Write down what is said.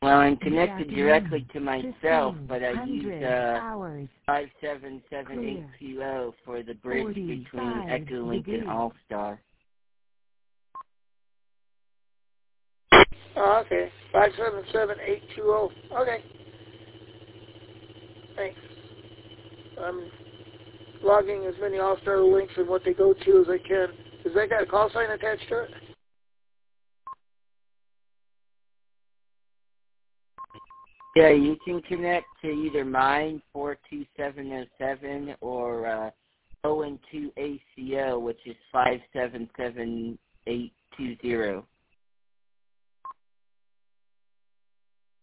Well, I'm connected directly to myself, but I use 57780 for the bridge between Echolink and All-Star. Oh, okay. 577820. Okay. Thanks. I'm logging as many All-Star links and what they go to as I can. Has that got a call sign attached to it? Yeah, you can connect to either mine, 42707, or ON2ACO, which is 577820.